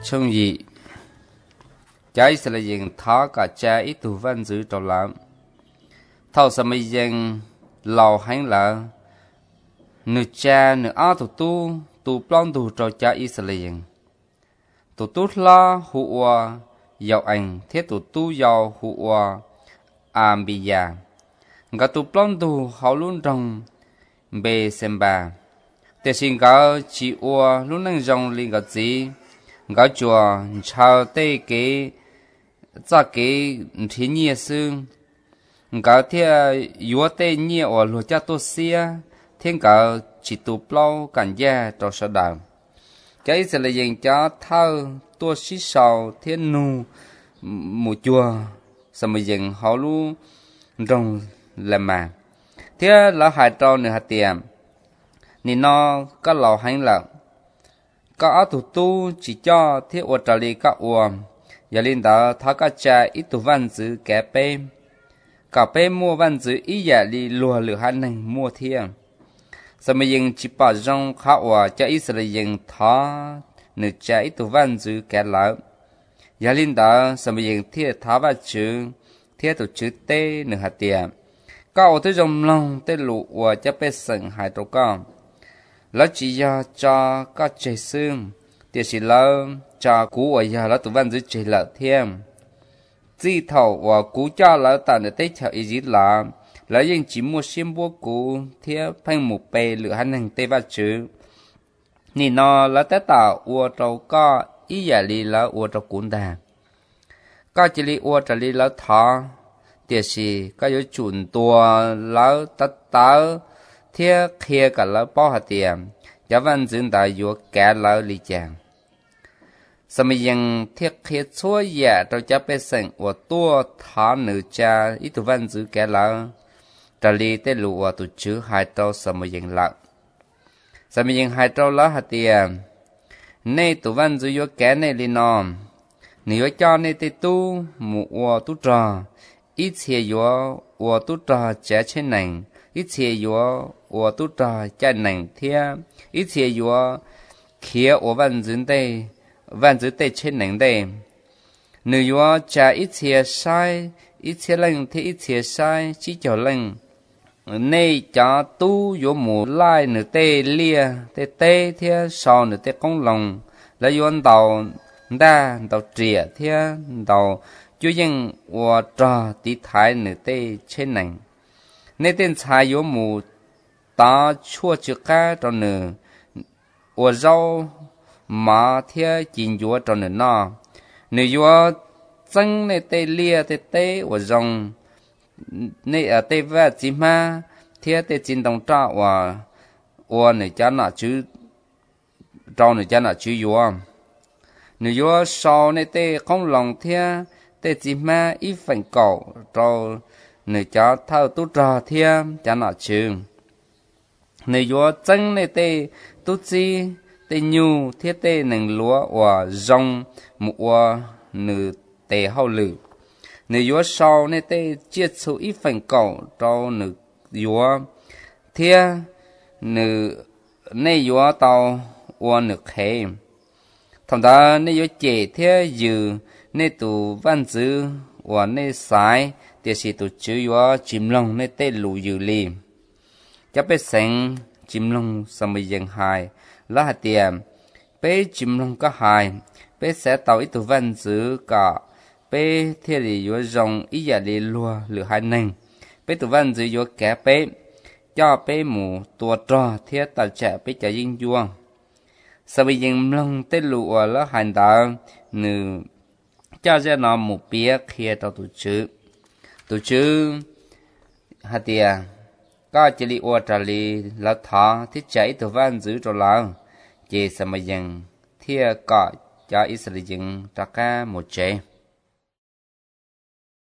trong gì trái sẽ là dừng tháo cả cha ít tu văn giữ trò lắm thâu sẽ mới dừng lò hành là nửa cha nửa áo tu plon tu trò cha ít sẽ là dừng tu la hùa giàu ảnh thiết tu giàu hùa bì già ngã tu plon tu hậu luôn trong bề xem bà để xin gạo chỉ ua luôn năng dòng liền gạo gì gạo chùa chào tây kế za kế thiên nhiên sư gạo thiên yếu tây nhiên ở lúa cha tô xia thiên gạo chỉ tu plau cảnh gia cho sở đạo cái sẽ là dành cho thao tua xí sầu thiên nu mù chùa sao mà dành họ luôn rong làm mà thế là hai trâu nữa hạt tiền nên nó có lò hành là có áo tu chỉ cho thiết ở trả lý các uổng giờ linh đó tháo các cha ít tu văn giữ kẻ bê cả bê mua văn giữ ý giả li lùa lửa hắn này mua thiên sao mà dừng chỉ bảo trong khá uổng cho ít là dừng tháo nửa cha ít tu văn giữ kẻ lão giờ linh đó sao mà dừng thiết tháo vào chữ thiết tu chữ tê nửa hạt tiền có tới dòng lòng tới lụ uổng cho bê sừng hai trâu con là chỉ cho các chế xương thì chỉ là cho cú ở nhà là tụi văn dưới chế lợi thêm chỉ thầu và cú cho là tận để tết theo ý gì là những chỉ mua xiêm búa cú theo phanh một bề lửa hành hành tây va chữ nên nó là tết tạo ua trâu có ý giả li là ua trâu cuốn đà có chỉ li ua trâu li là thọ thì chỉ có yếu chuẩn tua là tất tớ thiết kia cả là bao hạt tiền giáo văn dương đại yếu cả là lý chàng sao màยังthiết kia chúa giả cho cha bé sinh và tua thả nữ cha ít tu văn dương cả là trả lý tế lụ và tu chữ hai trâu sao màยังlạc sao màยังhai trâu là hạt tiền nay tu văn dương yếu cả này li nòm nếu cho này tế tu mù và tu trò ít chia yếu và tu trò trẻ trên này ít chia yếu我都找家能天，一切有开我万人的，万人的全能的，你有家一切晒，一切人贴一切晒，只叫人，你家都有木来你的裂，的的贴少你的公龙，来用到đa到trẻ thiên到就因我找地台你的全能，你的才有木。ta chua chữ cá trong nửa ở rau mà theo chín dúa trong nửa nọ nửa dúa chân này tê lia tê tê ở rong này ở tê vẽ chỉ ma theo tê chín đồng trọ ở nửa cha nọ chữ trong nửa cha nọ chữ dúa nửa dúa sau này tê không lòng theo tê chỉ ma ít phần cầu trong nửa cha thao tu trò theo cha nọ chữ nếu có chân này tê tu chi tê nhu thiết tê nâng lúa và rong mua nửa tê hậu lử nếu có sau này tê chia số ít phần cầu cho nửa có thiết nửa này có tàu và nửa khế thằng ta nếu có chế thiết dư này tụ văn dư và này sai thì sẽ tụ chữ có chìm lòng này tê lù dư li cho bé sinh chim lông sao mới dừng hài là hạt tiền bé chim lông có hài bé sẽ tạo ít tu văn giữ cả bé theo lý do rong ý giả lý lùa lửa hai nền bé tu văn giữ do kẻ bé cho bé mù tua trò theo tạo trả bé trả dinh duong sao mới dừng lông tết lụa là hành đạo nữ cho ra nó một bia kia cho tổ chữ hạt tiền có chỉ li ô trả li là thọ thiết chạy từ van giữ cho lão chỉ sao mà dừng thiết cọ cho ít là dừng cho cả một chế